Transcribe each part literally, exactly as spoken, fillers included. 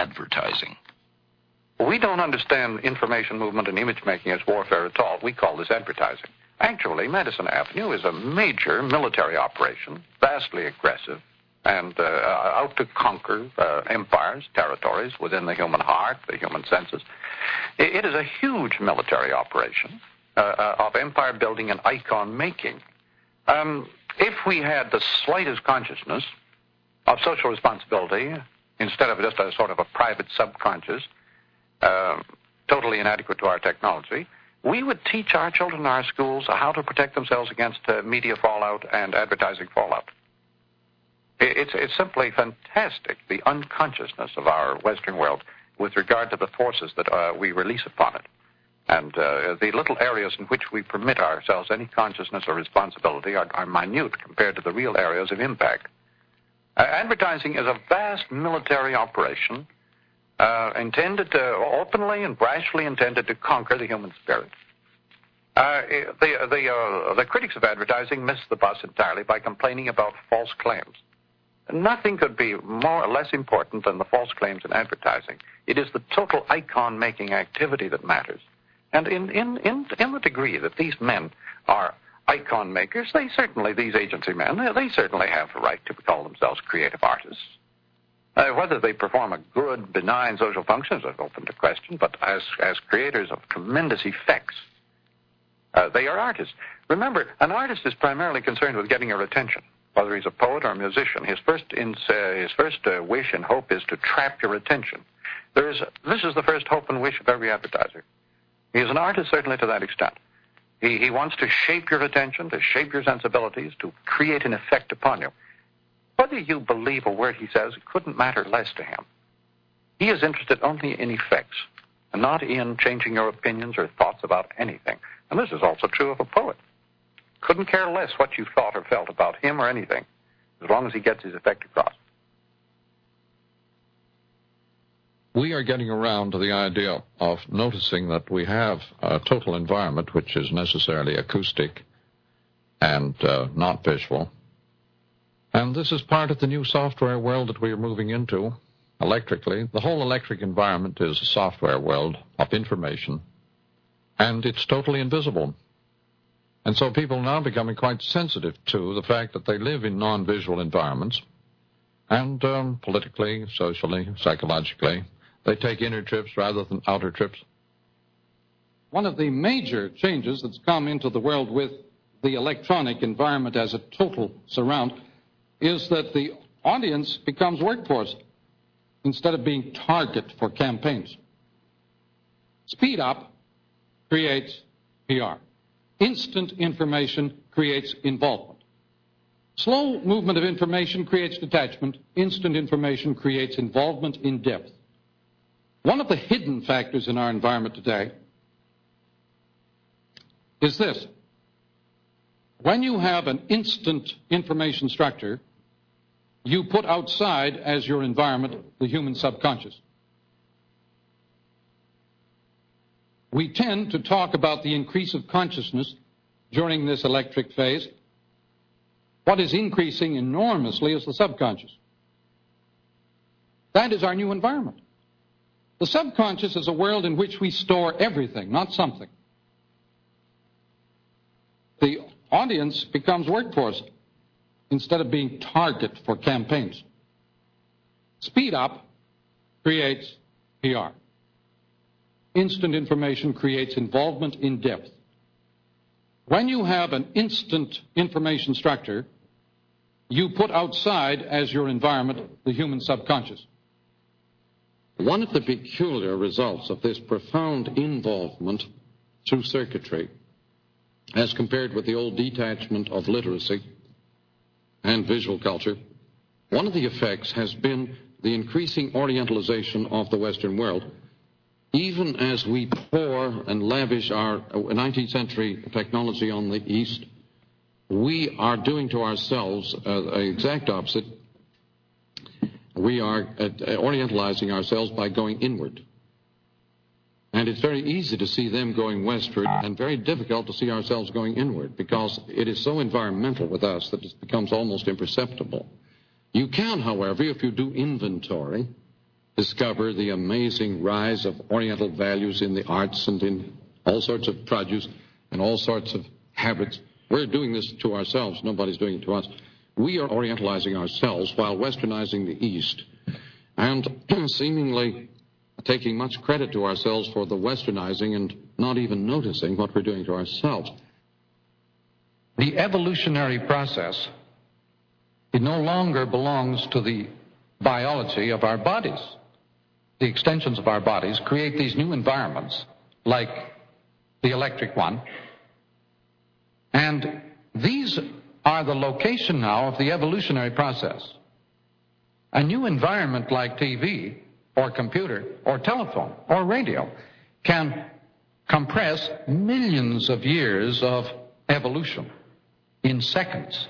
advertising? We don't understand information movement and image making as warfare at all. We call this advertising. Actually, Madison Avenue is a major military operation, vastly aggressive, and uh, out to conquer uh, empires, territories within the human heart, the human senses. It is a huge military operation uh, uh, of empire building and icon making. Um, if we had the slightest consciousness of social responsibility, instead of just a sort of a private subconscious, uh, totally inadequate to our technology, we would teach our children in our schools how to protect themselves against uh, media fallout and advertising fallout. It's, it's simply fantastic, the unconsciousness of our Western world with regard to the forces that uh, we release upon it. And uh, the little areas in which we permit ourselves any consciousness or responsibility are, are minute compared to the real areas of impact. Uh, advertising is a vast military operation uh, intended to, openly and brashly intended to conquer the human spirit. Uh, the, the, uh, the critics of advertising miss the bus entirely by complaining about false claims. Nothing could be more or less important than the false claims in advertising. It is the total icon-making activity that matters. And in, in, in, in the degree that these men are icon makers, they certainly, these agency men, they certainly have a right to call themselves creative artists. Uh, whether they perform a good, benign social function is open to question, but as, as creators of tremendous effects, uh, they are artists. Remember, an artist is primarily concerned with getting your attention. Whether he's a poet or a musician, his first, in, uh, his first uh, wish and hope is to trap your attention. There is, this is the first hope and wish of every advertiser. He is an artist, certainly, to that extent. He, he wants to shape your attention, to shape your sensibilities, to create an effect upon you. Whether you believe a word he says, it couldn't matter less to him. He is interested only in effects, and not in changing your opinions or thoughts about anything. And this is also true of a poet. Couldn't care less what you thought or felt about him or anything, as long as he gets his effect across. We are getting around to the idea of noticing that we have a total environment which is necessarily acoustic and uh, not visual. And this is part of the new software world that we are moving into electrically. The whole electric environment is a software world of information, and it's totally invisible. And so people are now becoming quite sensitive to the fact that they live in non-visual environments, and um, politically, socially, psychologically, they take inner trips rather than outer trips. One of the major changes that's come into the world with the electronic environment as a total surround is that the audience becomes workforce instead of being target for campaigns. Speed up creates P R. Instant information creates involvement. Slow movement of information creates detachment. Instant information creates involvement in depth. One of the hidden factors in our environment today is this. When you have an instant information structure, you put outside as your environment the human subconscious. We tend to talk about the increase of consciousness during this electric phase. What is increasing enormously is the subconscious. That is our new environment. The subconscious is a world in which we store everything, not something. The audience becomes workforce instead of being target for campaigns. Speed up creates P R. Instant information creates involvement in depth. When you have an instant information structure, you put outside as your environment the human subconscious. One of the peculiar results of this profound involvement through circuitry, as compared with the old detachment of literacy and visual culture, one of the effects has been the increasing orientalization of the Western world. Even as we pour and lavish our nineteenth century technology on the East, we are doing to ourselves uh, the exact opposite. We are uh, orientalizing ourselves by going inward. And it's very easy to see them going westward and very difficult to see ourselves going inward because it is so environmental with us that it becomes almost imperceptible. You can, however, if you do inventory, discover the amazing rise of Oriental values in the arts and in all sorts of produce and all sorts of habits. We're doing this to ourselves. Nobody's doing it to us. We are Orientalizing ourselves while Westernizing the East, and seemingly taking much credit to ourselves for the Westernizing and not even noticing what we're doing to ourselves. The evolutionary process, it no longer belongs to the biology of our bodies. The extensions of our bodies create these new environments, like the electric one, and these are the location now of the evolutionary process. A new environment like T V or computer or telephone or radio can compress millions of years of evolution in seconds.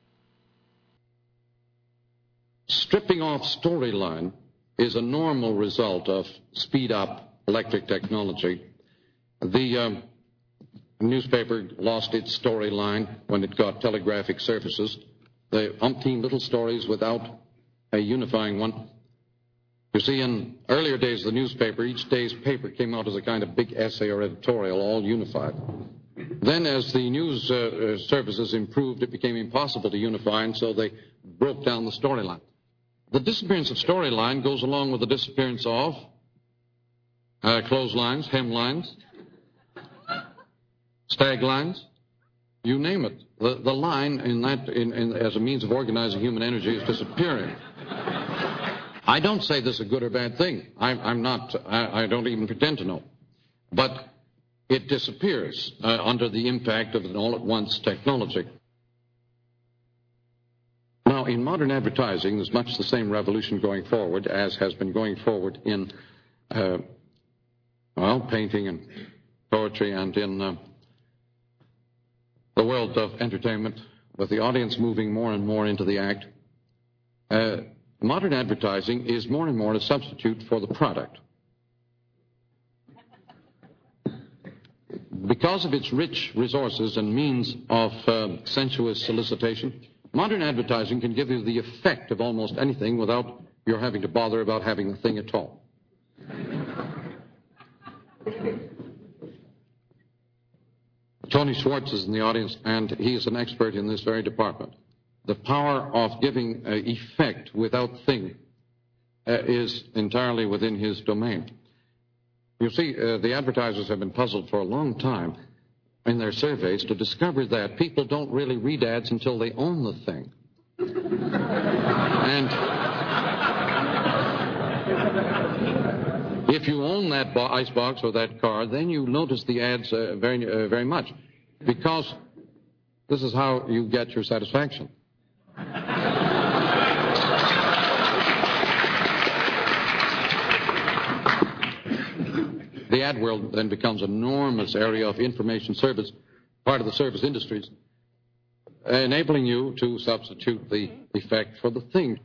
Stripping off storyline is a normal result of speed-up electric technology. The um, newspaper lost its storyline when it got telegraphic surfaces. The umpteen little stories without a unifying one. You see, in earlier days of the newspaper, each day's paper came out as a kind of big essay or editorial, all unified. Then as the news uh, uh, services improved, it became impossible to unify, and so they broke down the storyline. The disappearance of storyline goes along with the disappearance of uh, clotheslines, hemlines, stag lines, you name it. The, the line in that, in, in, as a means of organizing human energy is disappearing. I don't say this is a good or bad thing. I, I'm not, I, I don't even pretend to know. But it disappears uh, under the impact of an all-at-once technology. Now, in modern advertising, there's much the same revolution going forward as has been going forward in, uh, well, painting and poetry and in uh, the world of entertainment, with the audience moving more and more into the act. Uh, modern advertising is more and more a substitute for the product. Because of its rich resources and means of uh, sensuous solicitation, modern advertising can give you the effect of almost anything without your having to bother about having the thing at all. Tony Schwartz is in the audience, and he is an expert in this very department. The power of giving uh, effect without thing uh, is entirely within his domain. You see, uh, the advertisers have been puzzled for a long time in their surveys to discover that people don't really read ads until they own the thing. And if you own that bo- icebox or that car, then you notice the ads uh, very, uh, very much, because this is how you get your satisfaction. The ad world then becomes an enormous area of information service, part of the service industries, enabling you to substitute the effect for the thing.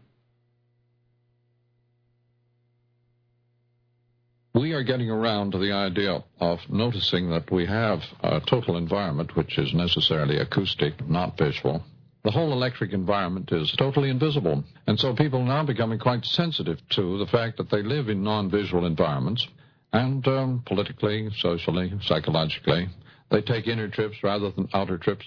We are getting around to the idea of noticing that we have a total environment which is necessarily acoustic, not visual. The whole electric environment is totally invisible, and so people are now becoming quite sensitive to the fact that they live in non-visual environments. And um, politically, socially, psychologically, they take inner trips rather than outer trips.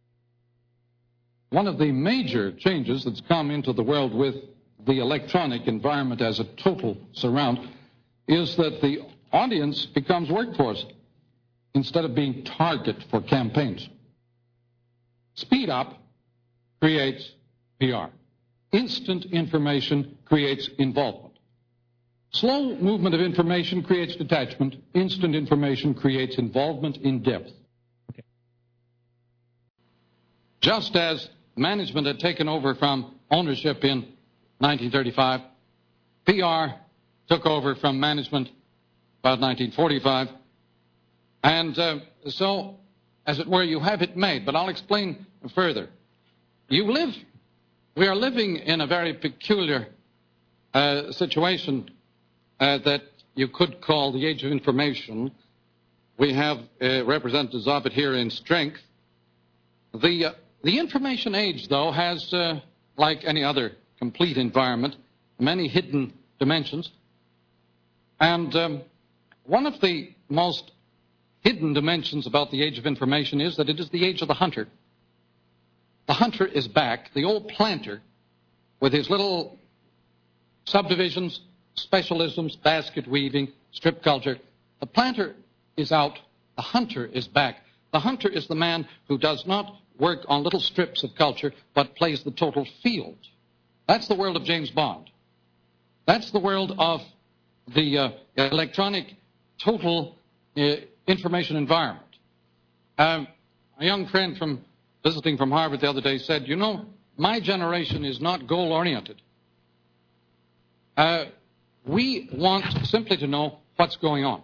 One of the major changes that's come into the world with the electronic environment as a total surround is that the audience becomes workforce instead of being target for campaigns. Speed up creates P R. Instant information creates involvement. Slow movement of information creates detachment. Instant information creates involvement in depth. Okay. Just as management had taken over from ownership in nineteen thirty-five, P R took over from management about nineteen forty-five. And uh, so, as it were, you have it made. But I'll explain further. You live, we are living in a very peculiar uh, situation Uh, that you could call the age of information. We have uh, representatives of it here in strength. The, uh, the information age, though, has, uh, like any other complete environment, many hidden dimensions. And um, one of the most hidden dimensions about the age of information is that it is the age of the hunter. The hunter is back. The old planter, with his little subdivisions, specialisms, basket weaving, strip culture, the planter is out. The hunter is back. The hunter is the man who does not work on little strips of culture, but plays the total field. That's the world of James Bond. That's the world of the uh, electronic total uh, information environment. Um, a young friend from visiting from Harvard the other day said, you know, my generation is not goal-oriented. Uh, we want simply to know what's going on.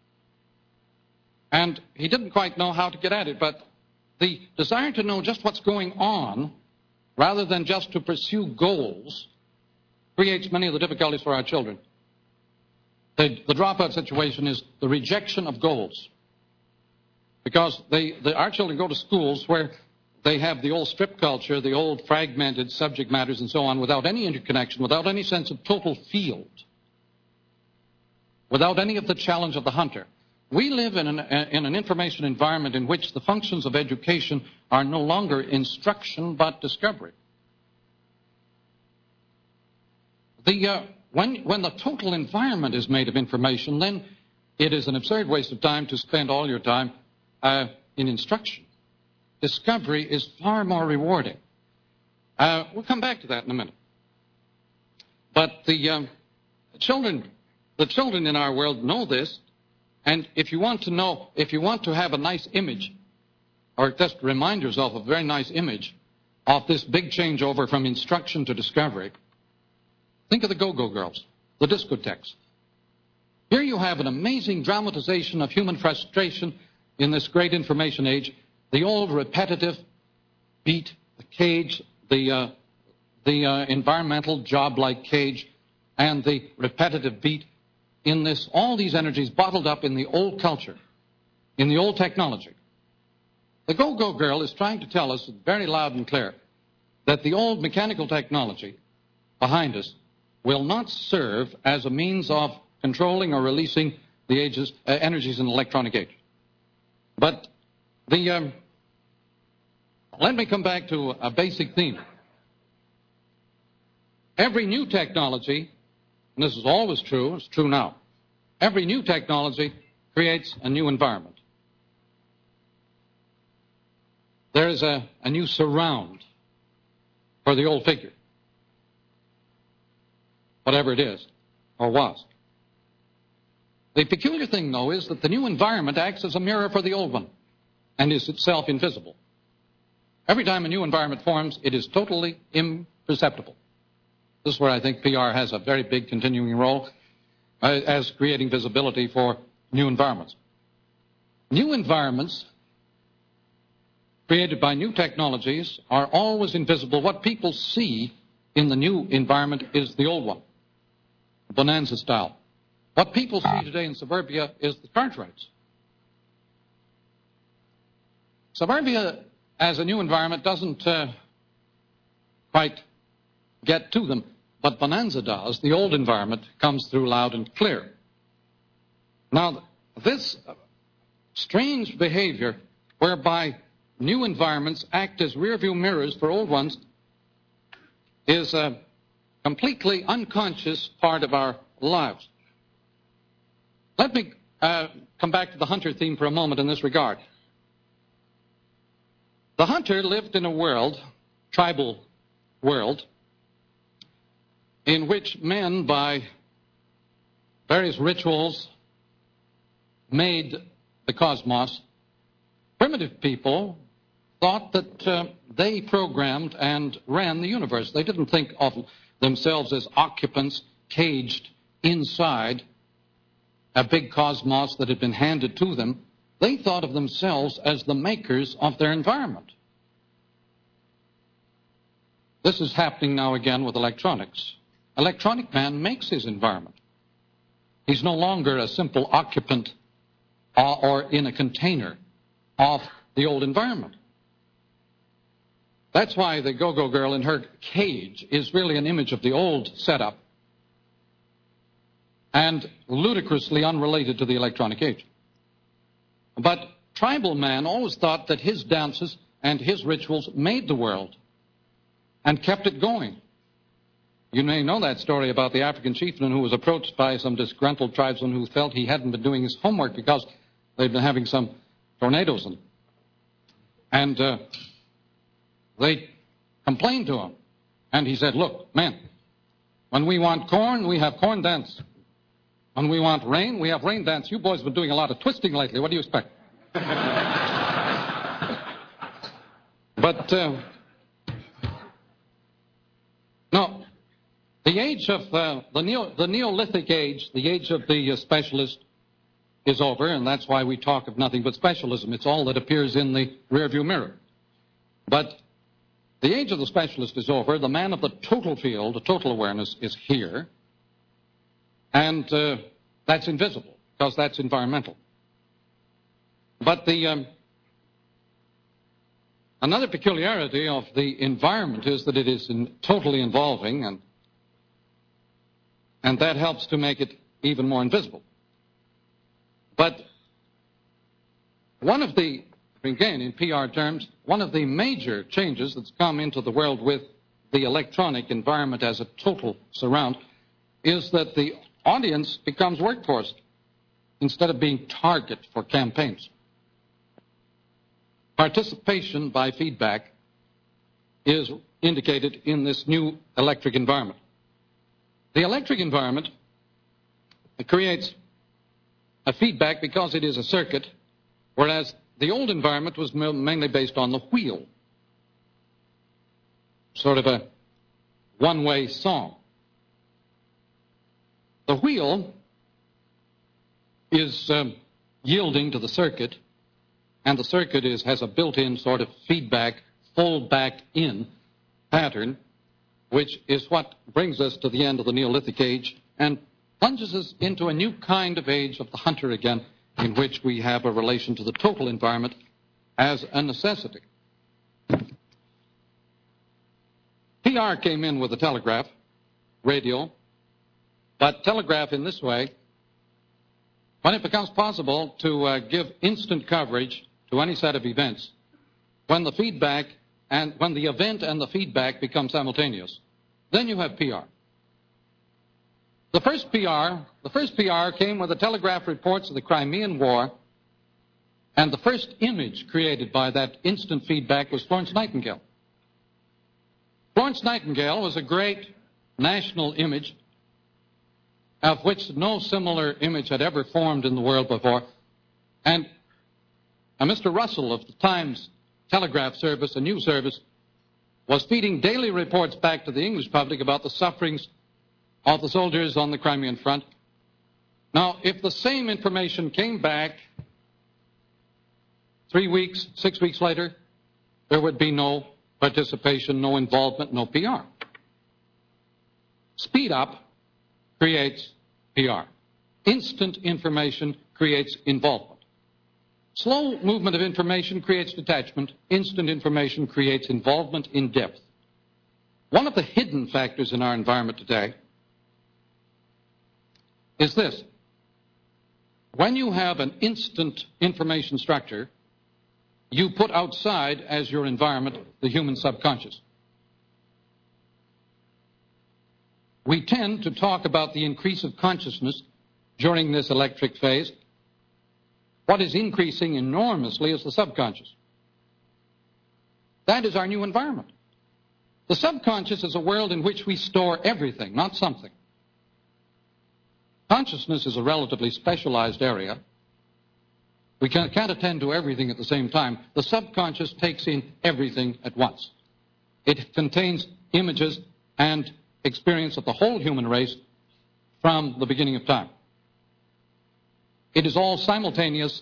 And he didn't quite know how to get at it, but the desire to know just what's going on, rather than just to pursue goals, creates many of the difficulties for our children. The, the dropout situation is the rejection of goals. Because they, they, our children go to schools where they have the old strip culture, the old fragmented subject matters and so on, without any interconnection, without any sense of total field, without any of the challenge of the hunter. We live in an, in an information environment in which the functions of education are no longer instruction but discovery. The, uh, when, when the total environment is made of information, then it is an absurd waste of time to spend all your time uh, in instruction. Discovery is far more rewarding. Uh, we'll come back to that in a minute. But the um, children, the children in our world know this. And if you want to know, if you want to have a nice image, or just remind yourself of a very nice image of this big changeover from instruction to discovery, think of the Go-Go Girls, the discotheques. Here you have an amazing dramatization of human frustration in this great information age. The old repetitive beat, the cage, the, uh, the uh, environmental job-like cage, and the repetitive beat in this, all these energies bottled up in the old culture, in the old technology. The Go-Go Girl is trying to tell us very loud and clear that the old mechanical technology behind us will not serve as a means of controlling or releasing the ages, uh, energies in the electronic age. But the, um, let me come back to a basic theme. Every new technology, and this is always true, it's true now, every new technology creates a new environment. There is a, a new surround for the old figure, whatever it is, or was. The peculiar thing, though, is that the new environment acts as a mirror for the old one and is itself invisible. Every time a new environment forms, it is totally imperceptible. This is where I think P R has a very big continuing role uh, as creating visibility for new environments. New environments created by new technologies are always invisible. What people see in the new environment is the old one, bonanza style. What people see today in suburbia is the Cartwrights. Suburbia as a new environment doesn't uh, quite get to them. But bonanza does. The old environment comes through loud and clear. Now, this strange behavior whereby new environments act as rearview mirrors for old ones is a completely unconscious part of our lives. Let me uh, come back to the hunter theme for a moment in this regard. The hunter lived in a world, tribal world, in which men, by various rituals, made the cosmos. Primitive people thought that uh, they programmed and ran the universe. They didn't think of themselves as occupants caged inside a big cosmos that had been handed to them. They thought of themselves as the makers of their environment. This is happening now again with electronics. Electronic man makes his environment. He's no longer a simple occupant uh, or in a container of the old environment. That's why the Go-Go Girl in her cage is really an image of the old setup. and ludicrously unrelated to the electronic age. But tribal man always thought that his dances and his rituals made the world and kept it going. You may know that story about the African chieftain who was approached by some disgruntled tribesmen who felt he hadn't been doing his homework because they'd been having some tornadoes. And, and uh, they complained to him. And he said, look, man, when we want corn, we have corn dance. When we want rain, we have rain dance. You boys have been doing a lot of twisting lately. What do you expect? But, uh, no, the age of uh, the, Neo, the Neolithic age, the age of the uh, specialist is over, and that's why we talk of nothing but specialism. It's all that appears in the rearview mirror. But the age of the specialist is over. The man of the total field, the total awareness, is here. And uh, that's invisible, because that's environmental. But the um, another peculiarity of the environment is that it is in, totally involving, and, and that helps to make it even more invisible. But one of the, again, in P R terms, one of the major changes that's come into the world with the electronic environment as a total surround is that the audience becomes workforce instead of being target for campaigns. Participation by feedback is indicated in this new electric environment. The electric environment creates a feedback because it is a circuit, whereas the old environment was mainly based on the wheel, sort of a one-way song. The wheel is um, yielding to the circuit, and the circuit is, has a built-in sort of feedback, fold-back-in pattern, which is what brings us to the end of the Neolithic age and plunges us into a new kind of age of the hunter again, in which we have a relation to the total environment as a necessity. P R came in with the telegraph, radio, but telegraph in this way, when it becomes possible to uh, give instant coverage to any set of events, when the feedback and when the event and the feedback become simultaneous, then you have P R. The first P R, the first P R came with the telegraph reports of the Crimean War, and the first image created by that instant feedback was Florence Nightingale. Florence Nightingale was a great national image of which no similar image had ever formed in the world before. And uh, Mister Russell of the Times Telegraph Service, a news service, was feeding daily reports back to the English public about the sufferings of the soldiers on the Crimean front. Now, if the same information came back three weeks, six weeks later, there would be no participation, no involvement, no P R. Speed up creates P R. Instant information creates involvement. Slow movement of information creates detachment. Instant information creates involvement in depth. One of the hidden factors in our environment today is this. When you have an instant information structure, you put outside as your environment the human subconscious. We tend to talk about the increase of consciousness during this electric phase. What is increasing enormously is the subconscious. That is our new environment. The subconscious is a world in which we store everything, not something. Consciousness is a relatively specialized area. We can't, can't attend to everything at the same time. The subconscious takes in everything at once. It contains images and experience of the whole human race from the beginning of time. It is all simultaneous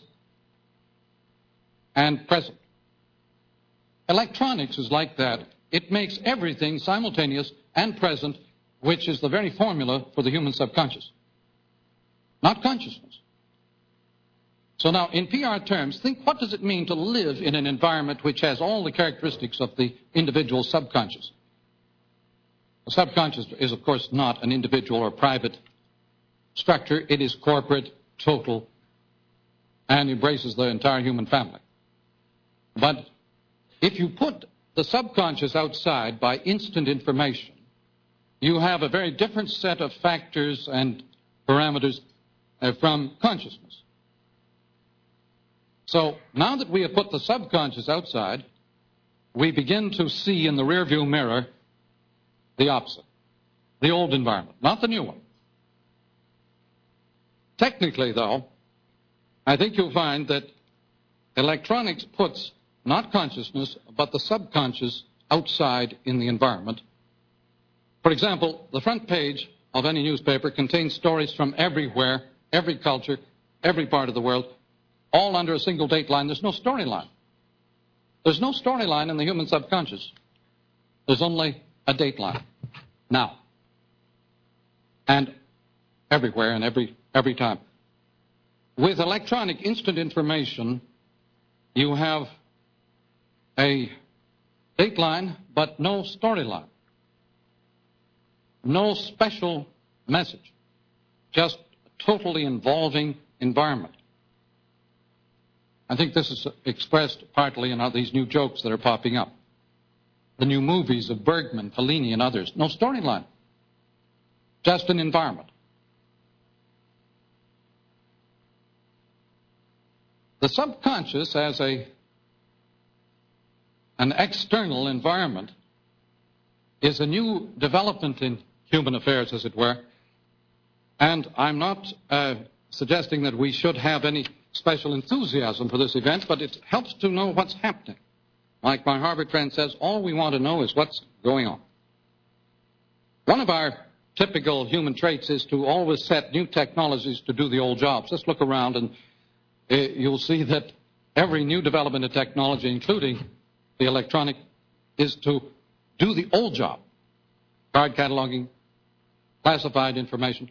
and present. Electronics is like that. It makes everything simultaneous and present, which is the very formula for the human subconscious, not consciousness. So now, in P R terms, think, what does it mean to live in an environment which has all the characteristics of the individual subconscious? The subconscious is, of course, not an individual or private structure. It is corporate, total, and embraces the entire human family. But if you put the subconscious outside by instant information, you have a very different set of factors and parameters uh, from consciousness. So now that we have put the subconscious outside, we begin to see in the rearview mirror the opposite, the old environment, not the new one. Technically, though, I think you'll find that electronics puts not consciousness, but the subconscious outside in the environment. For example, the front page of any newspaper contains stories from everywhere, every culture, every part of the world, all under a single date line. There's no storyline. There's no storyline in the human subconscious. There's only a date line. Now. And everywhere and every, every time. With electronic instant information, you have a date line, but no storyline. No special message. Just a totally involving environment. I think this is expressed partly in all these new jokes that are popping up. The new movies of Bergman, Fellini, and others. No storyline. Just an environment. The subconscious as a, an external environment is a new development in human affairs, as it were. And I'm not uh, suggesting that we should have any special enthusiasm for this event, but it helps to know what's happening. Like my Harvard friend says, all we want to know is what's going on. One of our typical human traits is to always set new technologies to do the old jobs. Just look around and uh, you'll see that every new development in technology, including the electronic, is to do the old job. Card cataloging, classified information.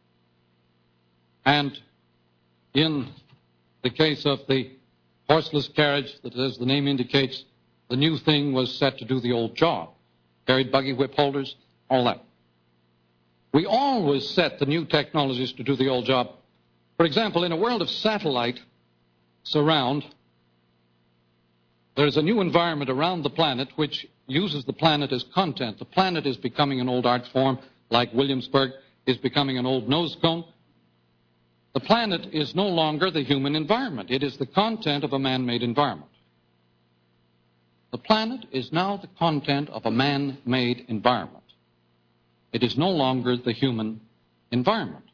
And in the case of the horseless carriage, that as the name indicates, the new thing was set to do the old job. Carried buggy whip holders, all that. We always set the new technologies to do the old job. For example, in a world of satellite surround, there's a new environment around the planet which uses the planet as content. The planet is becoming an old art form, like Williamsburg is becoming an old nose cone. The planet is no longer the human environment. It is the content of a man-made environment. The planet is now the content of a man-made environment. It is no longer the human environment.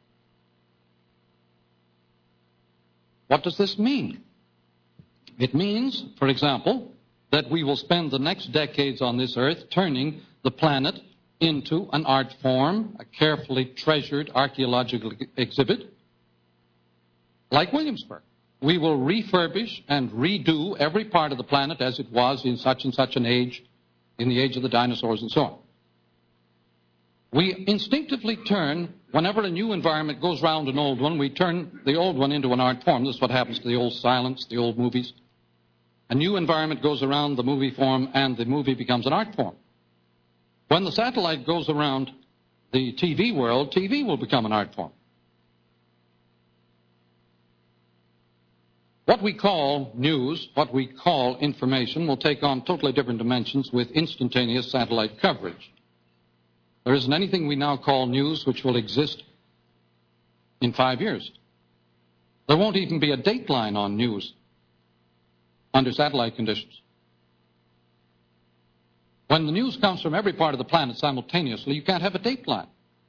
What does this mean? It means, for example, that we will spend the next decades on this earth turning the planet into an art form, a carefully treasured archaeological exhibit, like Williamsburg. We will refurbish and redo every part of the planet as it was in such and such an age, in the age of the dinosaurs and so on. We instinctively turn, whenever a new environment goes round an old one, we turn the old one into an art form. This is what happens to the old silence, the old movies. A new environment goes around the movie form, and the movie becomes an art form. When the satellite goes around the T V world, T V will become an art form. What we call news, what we call information, will take on totally different dimensions with instantaneous satellite coverage. There isn't anything we now call news which will exist in five years. There won't even be a dateline on news under satellite conditions. When the news comes from every part of the planet simultaneously, you can't have a dateline.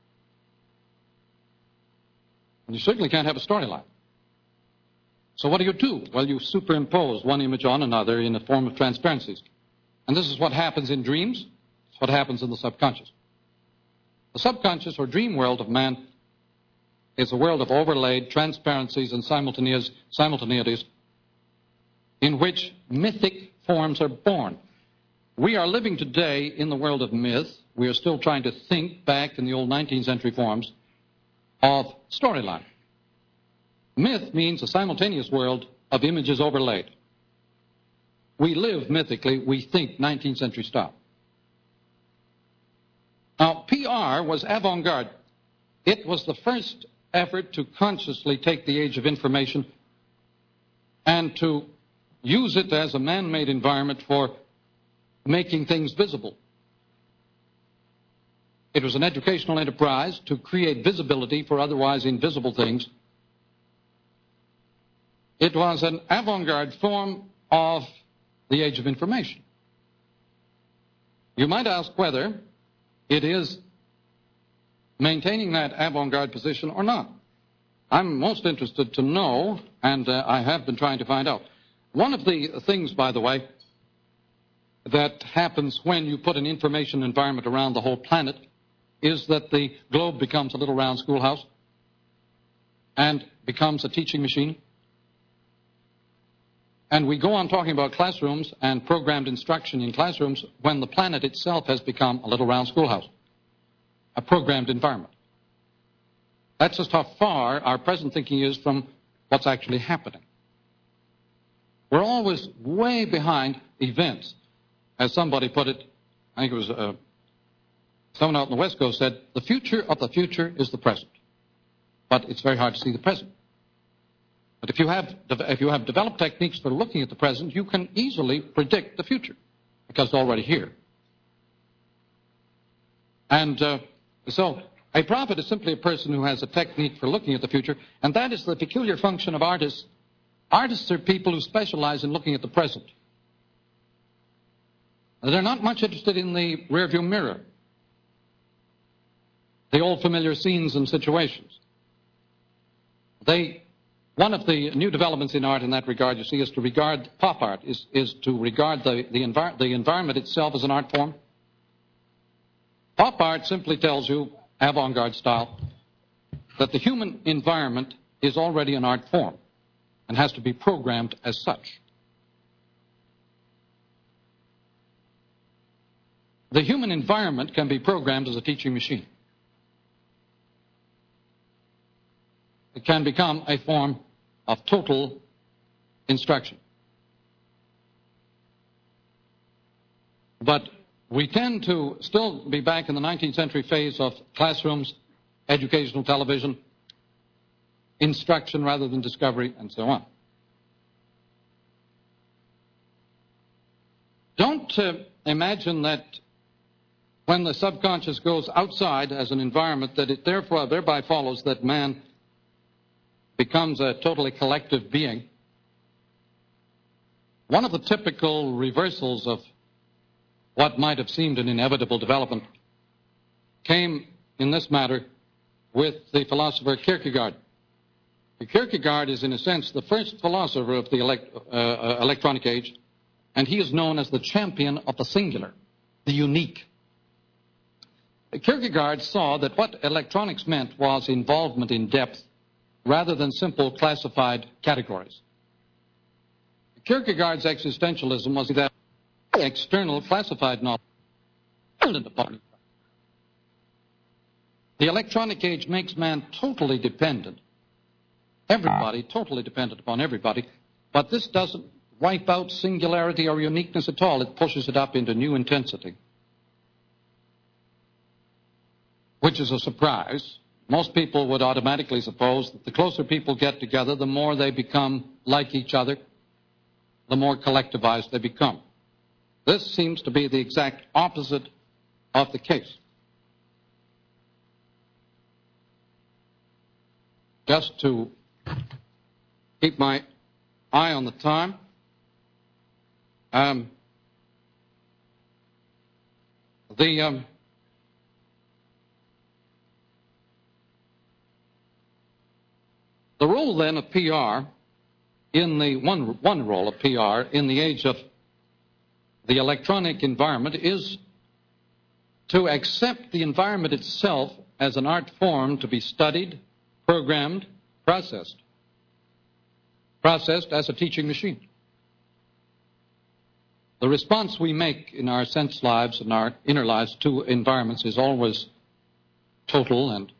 And you certainly can't have a storyline. So what do you do? Well, you superimpose one image on another in the form of transparencies. And this is what happens in dreams. It's what happens in the subconscious. The subconscious or dream world of man is a world of overlaid transparencies and simultaneous, simultaneities in which mythic forms are born. We are living today in the world of myth. We are still trying to think back in the old nineteenth century forms of storyline. Myth means a simultaneous world of images overlaid. We live mythically, we think nineteenth century style. Now, P R was avant-garde. It was the first effort to consciously take the age of information and to use it as a man-made environment for making things visible. It was an educational enterprise to create visibility for otherwise invisible things. It was an avant-garde form of the age of information. You might ask whether it is maintaining that avant-garde position or not. I'm most interested to know, and uh, I have been trying to find out. One of the things, by the way, that happens when you put an information environment around the whole planet is that the globe becomes a little round schoolhouse and becomes a teaching machine. And we go on talking about classrooms and programmed instruction in classrooms when the planet itself has become a little round schoolhouse, a programmed environment. That's just how far our present thinking is from what's actually happening. We're always way behind events. As somebody put it, I think it was uh, someone out in the West Coast said, the future of the future is the present. But it's very hard to see the present. But if you have, if you have developed techniques for looking at the present, you can easily predict the future because it's already here. And uh, so a prophet is simply a person who has a technique for looking at the future, and that is the peculiar function of artists. Artists are people who specialize in looking at the present. They're not much interested in the rearview mirror, the old familiar scenes and situations. They, one of the new developments in art in that regard, you see, is to regard pop art, is, is to regard the, the, envir the environment itself as an art form. Pop art simply tells you, avant-garde style, that the human environment is already an art form and has to be programmed as such. The human environment can be programmed as a teaching machine. It can become a form of total instruction. But we tend to still be back in the nineteenth century phase of classrooms, educational television, instruction rather than discovery, and so on. Don't uh, imagine that when the subconscious goes outside as an environment, that it therefore thereby follows that man becomes a totally collective being. One of the typical reversals of what might have seemed an inevitable development came in this matter with the philosopher Kierkegaard. Kierkegaard is, in a sense, the first philosopher of the elect, uh, electronic age, and he is known as the champion of the singular, the unique. Kierkegaard saw that what electronics meant was involvement in depth rather than simple classified categories. Kierkegaard's existentialism was that external classified knowledge. The electronic age makes man totally dependent. Everybody totally dependent upon everybody, but this doesn't wipe out singularity or uniqueness at all. It pushes it up into new intensity, which is a surprise. Most people would automatically suppose that the closer people get together, the more they become like each other, the more collectivized they become. This seems to be the exact opposite of the case. Just to keep my eye on the time, um, the um, the role then of P R in the one one role of P R in the age of the electronic environment is to accept the environment itself as an art form to be studied, programmed, processed. Processed as a teaching machine. The response we make in our sense lives and our inner lives to environments is always total and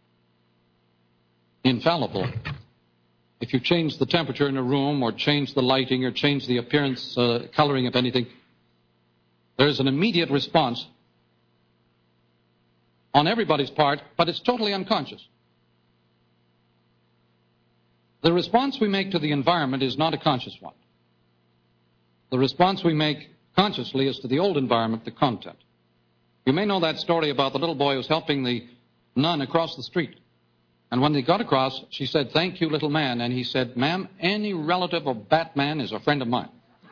infallible. If you change the temperature in a room or change the lighting or change the appearance, uh, coloring of anything, there's an immediate response on everybody's part, but it's totally unconscious. The response we make to the environment is not a conscious one. The response we make consciously is to the old environment, the content. You may know that story about the little boy who was helping the nun across the street. And when they got across, she said, "Thank you, little man." And he said, "Ma'am, any relative of Batman is a friend of mine."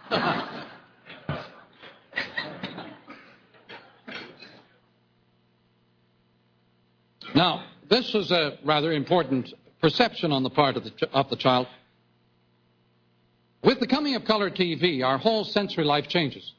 Now, this is a rather important perception on the part of the, ch- of the child. With the coming of color T V, our whole sensory life changes.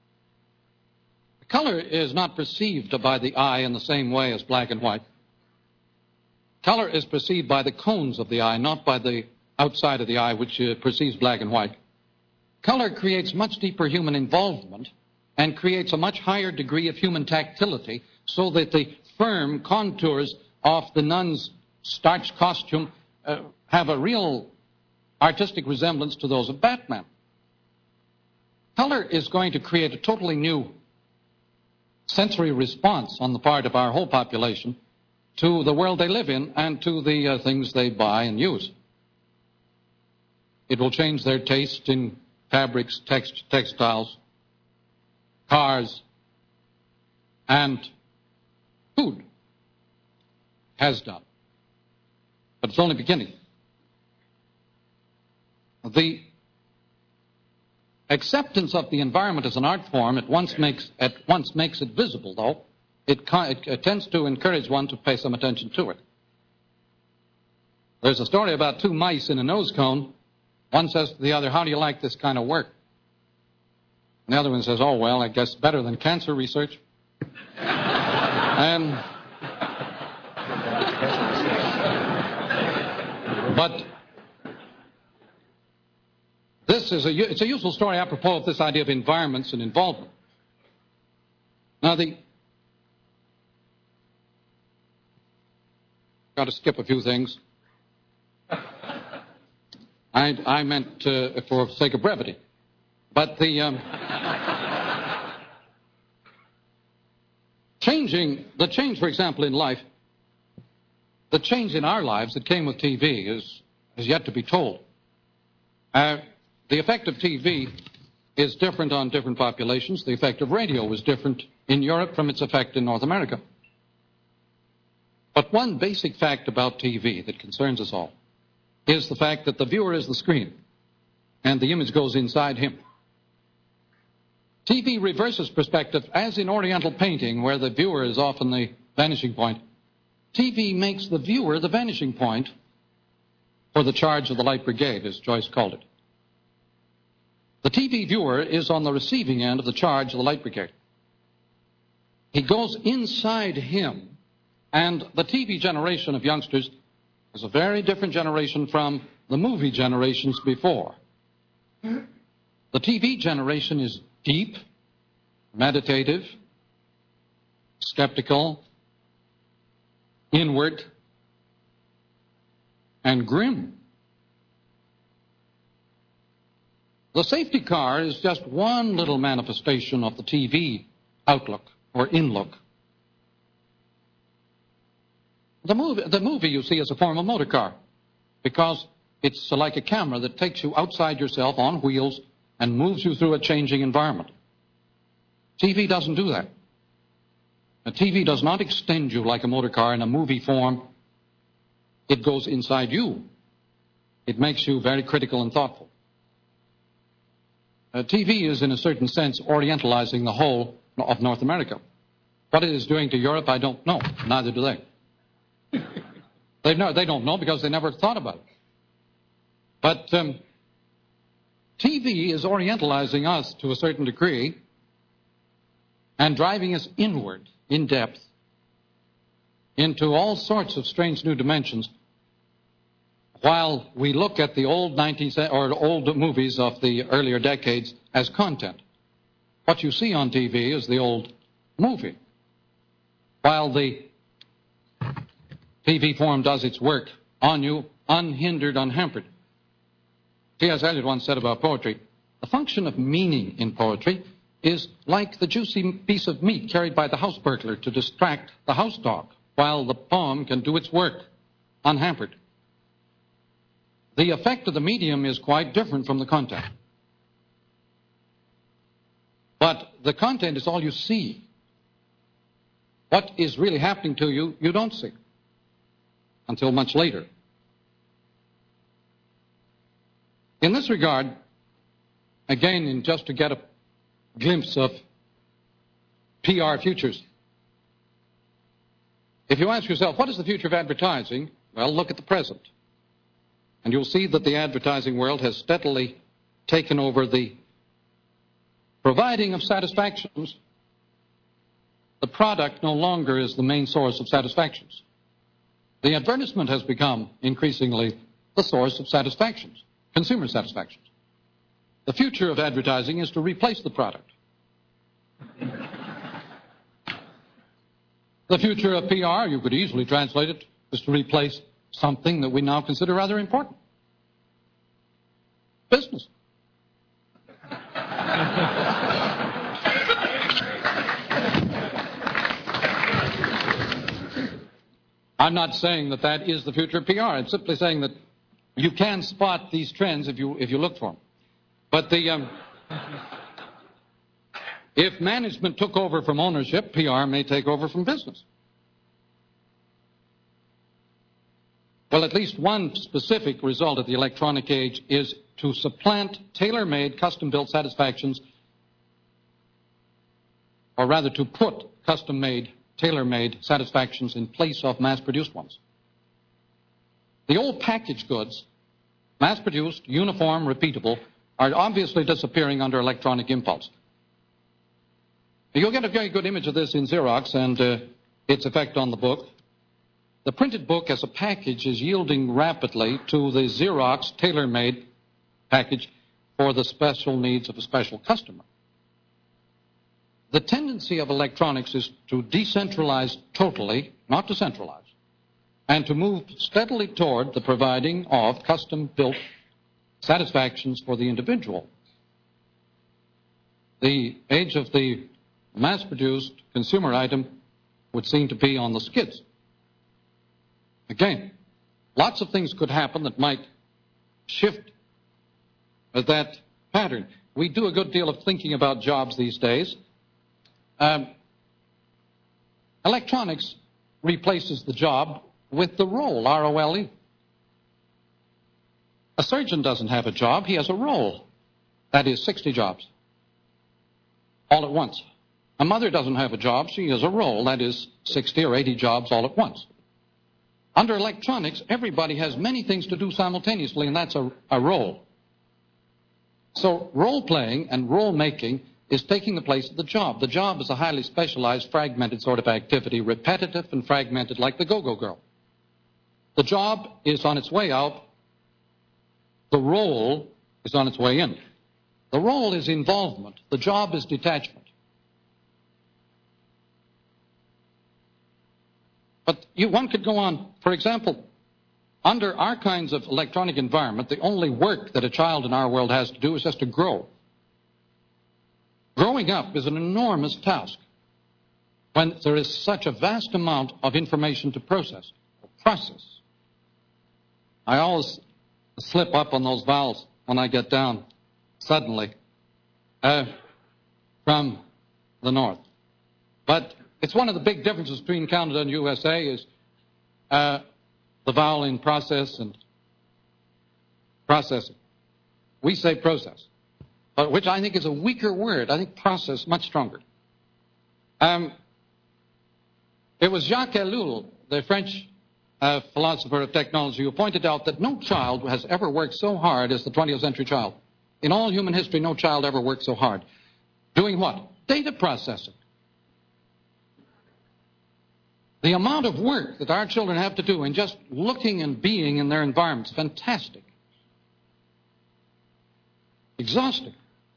Color is not perceived by the eye in the same way as black and white. Color is perceived by the cones of the eye, not by the outside of the eye, which uh, perceives black and white. Color creates much deeper human involvement and creates a much higher degree of human tactility, so that the firm contours of the nun's starched costume uh, have a real artistic resemblance to those of Batman. Color is going to create a totally new sensory response on the part of our whole population to the world they live in and to the uh, things they buy and use. It will change their taste in fabrics, text, textiles, cars, and food. Has done. But it's only beginning. The acceptance of the environment as an art form at once makes, at once makes it visible, though. It, it, it tends to encourage one to pay some attention to it. There's a story about two mice in a nose cone. One says to the other, "How do you like this kind of work?" And the other one says, "Oh, well, I guess better than cancer research." and... But this is a, it's a useful story apropos of this idea of environments and involvement. Now, the got to skip a few things. I, I meant uh, for the sake of brevity. But the um, changing, the change, for example, in life, the change in our lives that came with T V is, is yet to be told. Uh, the effect of T V is different on different populations. The effect of radio was different in Europe from its effect in North America. But one basic fact about T V that concerns us all is the fact that the viewer is the screen, and the image goes inside him. T V reverses perspective, as in Oriental painting, where the viewer is often the vanishing point. T V makes the viewer the vanishing point for the charge of the light brigade, as Joyce called it. The T V viewer is on the receiving end of the charge of the light brigade. He goes inside him, and the T V generation of youngsters is a very different generation from the movie generations before. The T V generation is deep, meditative, skeptical, inward, and grim. The safety car is just one little manifestation of the T V outlook or in-look. The movie, the movie, you see, is a form of motor car because it's like a camera that takes you outside yourself on wheels and moves you through a changing environment. T V doesn't do that. A T V does not extend you like a motor car in a movie form. It goes inside you. It makes you very critical and thoughtful. Uh, T V is, in a certain sense, orientalizing the whole of North America. What it is doing to Europe, I don't know. Neither do they. they, know, they don't know because they never thought about it. But um, T V is orientalizing us to a certain degree and driving us inward, in depth, into all sorts of strange new dimensions, while we look at the old nineteenth or old movies of the earlier decades as content. What you see on T V is the old movie, while the T V form does its work on you, unhindered, unhampered. T S Eliot once said about poetry, the function of meaning in poetry is like the juicy piece of meat carried by the house burglar to distract the house dog, while the poem can do its work unhampered. the effect of the medium is quite different from the content. But the content is all you see. What is really happening to you, you don't see until much later. In this regard, again, in just to get a glimpse of P R futures, if you ask yourself, what is the future of advertising? Well, look at the present. And you'll see that the advertising world has steadily taken over the providing of satisfactions. The product no longer is the main source of satisfactions. The advertisement has become increasingly the source of satisfactions, consumer satisfactions. The future of advertising is to replace the product. The future of P R, you could easily translate it, is to replace something that we now consider rather important. Business. I'm not saying that that is the future of P R. I'm simply saying that you can spot these trends if you if you look for them. But the um, if management took over from ownership, P R may take over from business. Well, at least one specific result of the electronic age is to supplant tailor-made, custom-built satisfactions, or rather to put custom-made, tailor-made satisfactions in place of mass-produced ones. The old packaged goods, mass-produced, uniform, repeatable, are obviously disappearing under electronic impulse. You'll get a very good image of this in Xerox and uh, its effect on the book. The printed book as a package is yielding rapidly to the Xerox tailor-made package for the special needs of a special customer. The tendency of electronics is to decentralize totally, not to centralize, and to move steadily toward the providing of custom-built satisfactions for the individual. The age of the mass-produced consumer item would seem to be on the skids. Again, lots of things could happen that might shift that pattern. We do a good deal of thinking about jobs these days. Um, electronics replaces the job with the role, R O L E. A surgeon doesn't have a job, he has a role. That is sixty jobs, all at once. A mother doesn't have a job, she has a role. That is sixty or eighty jobs all at once. Under electronics, everybody has many things to do simultaneously, and that's a, a role. So role-playing and role-making is taking the place of the job. The job is a highly specialized, fragmented sort of activity, repetitive and fragmented like the go-go girl. The job is on its way out. The role is on its way in. The role is involvement. The job is detachment. But you, one could go on. For example, under our kinds of electronic environment, the only work that a child in our world has to do is just to grow. Growing up is an enormous task when there is such a vast amount of information to process. Process. I always slip up on those vowels when I get down suddenly uh, from the north. But it's one of the big differences between Canada and U S A is uh, the vowel in process and processing. We say process, but which I think is a weaker word. I think process much stronger. Um, it was Jacques Ellul, the French uh, philosopher of technology, who pointed out that no child has ever worked so hard as the twentieth century child. In all human history, no child ever worked so hard. Doing what? Data processing. The amount of work that our children have to do in just looking and being in their environment is fantastic. Exhausting.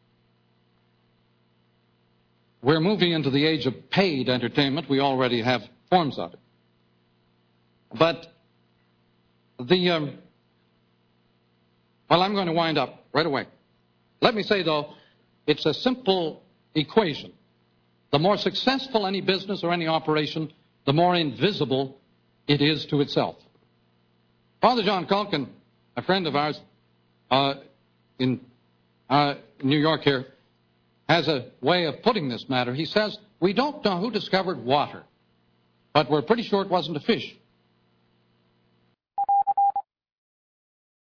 We're moving into the age of paid entertainment. We already have forms of it. But the, um, well, I'm going to wind up right away. Let me say, though, it's a simple equation. The more successful any business or any operation, the more invisible it is to itself. Father John Culkin a friend of ours uh, in uh, New York here, has a way of putting this matter. He says, we don't know who discovered water, but we're pretty sure it wasn't a fish.